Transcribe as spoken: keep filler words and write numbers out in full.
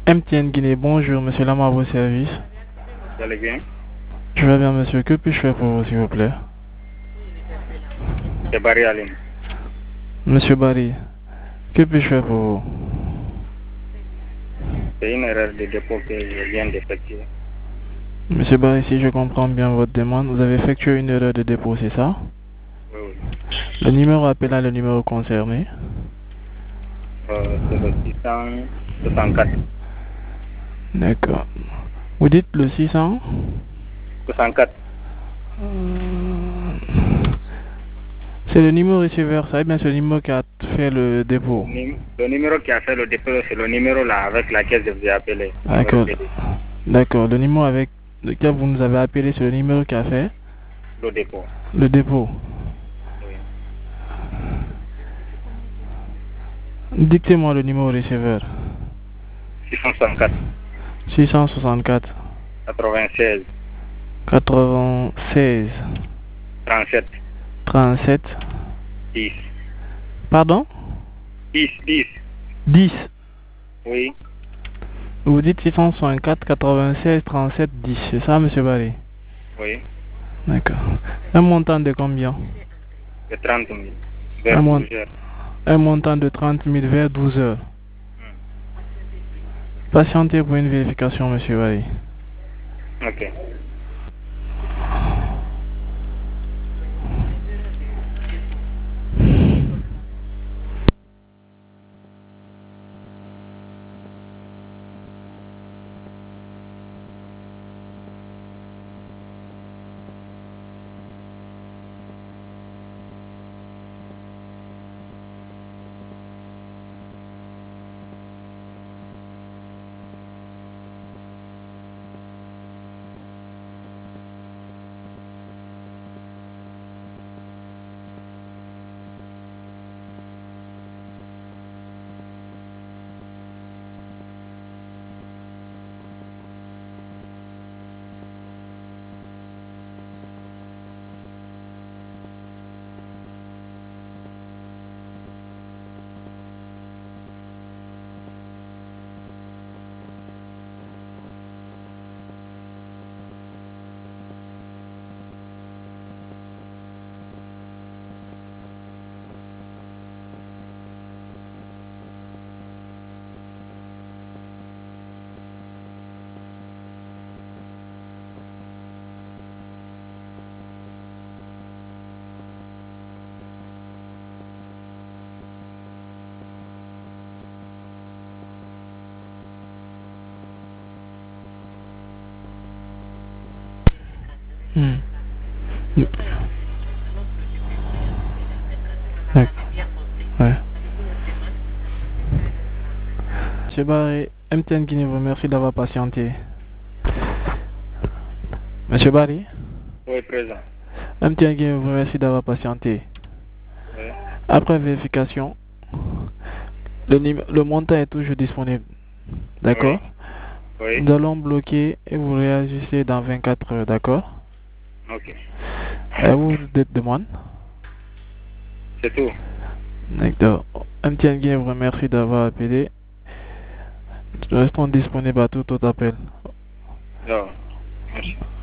M T N Guinée, bonjour, monsieur Lama à vos services. Vous allez bien? Je vais bien, monsieur. Que puis-je faire pour vous, s'il vous plaît? C'est Barry Alim. Monsieur Barry, que puis-je faire pour vous? C'est une erreur de dépôt que je viens d'effectuer. Monsieur Barry, si je comprends bien votre demande, vous avez effectué une erreur de dépôt, c'est ça? Oui, oui. Le numéro appelant le numéro concerné. Euh, c'est le six cent soixante-quatre. D'accord. Vous dites le six cents? soixante-quatre. C'est le numéro receveur, ça, et bien c'est le numéro qui a fait le dépôt. Le numéro qui a fait le dépôt, c'est le numéro là avec laquelle je vous ai appelé. D'accord. D'accord. Le numéro avec lequel vous nous avez appelé, c'est le numéro qui a fait le dépôt. Le dépôt. Oui. Dictez-moi le numéro receveur. six cent soixante-quatre. six cent soixante-quatre. quatre-vingt-seize. quatre-vingt-seize. trente-sept. trente-sept. dix. Pardon? dix, dix. dix. Oui. Vous dites six cent soixante-quatre, quatre-vingt-seize, trente-sept, dix. C'est ça, monsieur Barry? Oui. D'accord. Un montant de combien? De trente mille. Un, Vers mon... douze heures. Un montant de trente mille vers douze heures. Hmm. Patientez pour une vérification, monsieur Barry. Ok. Hmm. D'accord. Ouais. Monsieur Barry, M T N Guinée vous remercie d'avoir patienté. Monsieur Barry? Oui, présent. M T N Guinée vous remercie d'avoir patienté. Oui. Après vérification, le, le montant est toujours disponible. D'accord? Oui. Oui. Nous allons bloquer et vous réagissez dans vingt-quatre heures, d'accord? Ok. Et vous des demandes? C'est tout. D'accord. M T N Guinée vous remercie d'avoir appelé. Nous restons disponibles à tout autre appel. Non. Merci.